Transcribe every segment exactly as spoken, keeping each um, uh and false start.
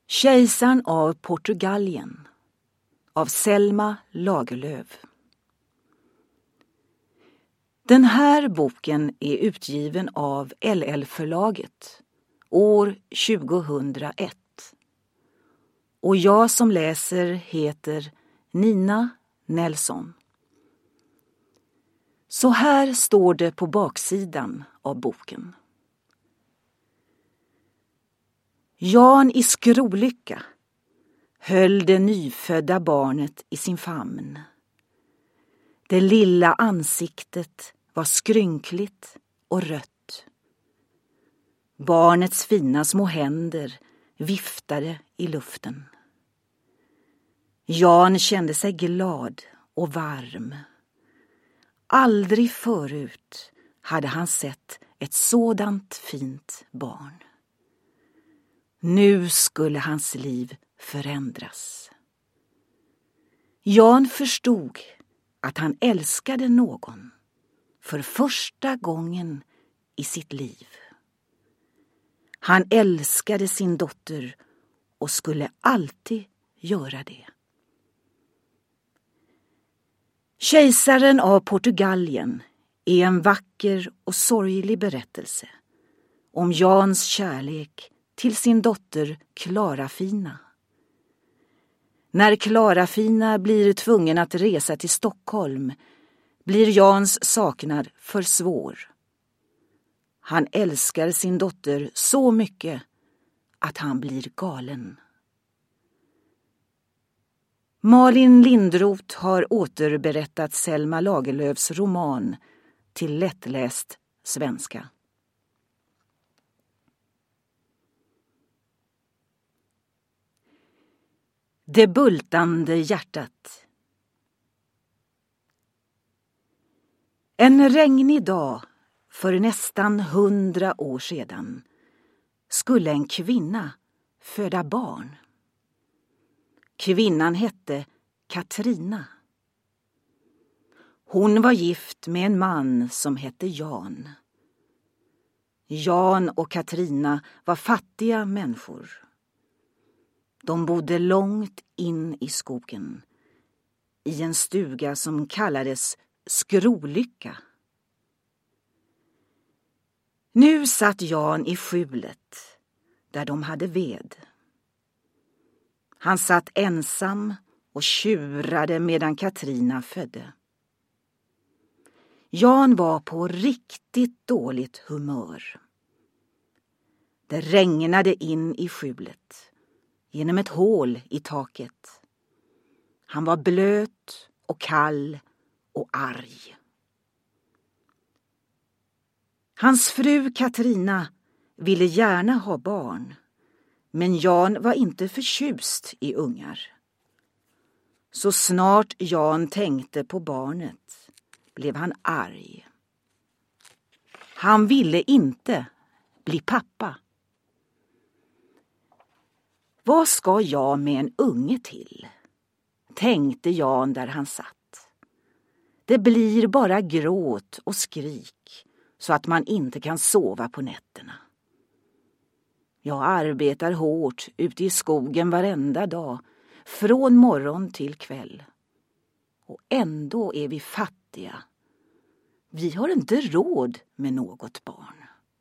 Kejsaren av Portugalien av Selma Lagerlöf. Den här boken är utgiven av L L-förlaget år tjugohundraett. Och jag som läser heter Nina Nelson. Så här står det på baksidan av boken. Jan i Skrolycka höll det nyfödda barnet i sin famn. Det lilla ansiktet var skrynkligt och rött. Barnets fina små händer viftade i luften. Jan kände sig glad och varm. Aldrig förut hade han sett ett sådant fint barn. Nu skulle hans liv förändras. Jan förstod att han älskade någon för första gången i sitt liv. Han älskade sin dotter och skulle alltid göra det. Kejsaren av Portugalien är en vacker och sorglig berättelse om Jans kärlek till sin dotter Klarafina. När Klarafina blir tvungen att resa till Stockholm blir Jans saknad för svår. Han älskar sin dotter så mycket att han blir galen. Malin Lindroth har återberättat Selma Lagerlöfs roman till lättläst svenska. Det bultande hjärtat. En regnig dag för nästan hundra år sedan skulle en kvinna föda barn. Kvinnan hette Katrina. Hon var gift med en man som hette Jan. Jan och Katrina var fattiga människor. De bodde långt in i skogen, i en stuga som kallades Skrolycka. Nu satt Jan i skjulet, där de hade ved. Han satt ensam och tjurade medan Katrina födde. Jan var på riktigt dåligt humör. Det regnade in i skjulet genom ett hål i taket. Han var blöt och kall och arg. Hans fru Katrina ville gärna ha barn, men Jan var inte förtjust i ungar. Så snart Jan tänkte på barnet blev han arg. Han ville inte bli pappa. Vad ska jag med en unge till? Tänkte Jan där han satt. Det blir bara gråt och skrik så att man inte kan sova på nätterna. Jag arbetar hårt ute i skogen varenda dag, från morgon till kväll. Och ändå är vi fattiga. Vi har inte råd med något barn.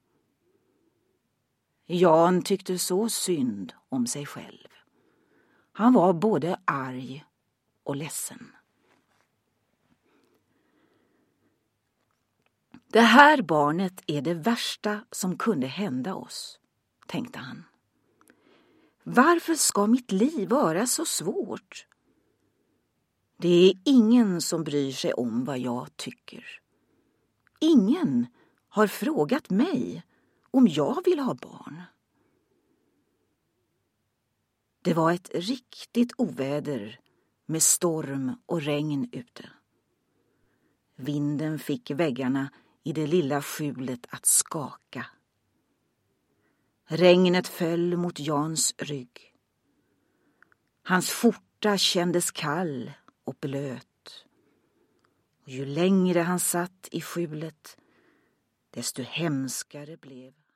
Jan tyckte så synd om sig själv. Han var både arg och ledsen. Det här barnet är det värsta som kunde hända oss, tänkte han. Varför ska mitt liv vara så svårt? Det är ingen som bryr sig om vad jag tycker. Ingen har frågat mig om jag vill ha barn. Det var ett riktigt oväder med storm och regn ute. Vinden fick väggarna i det lilla skjulet att skaka. Regnet föll mot Jans rygg. Hans skjorta kändes kall och blöt. Och ju längre han satt i skjulet, desto hemskare blev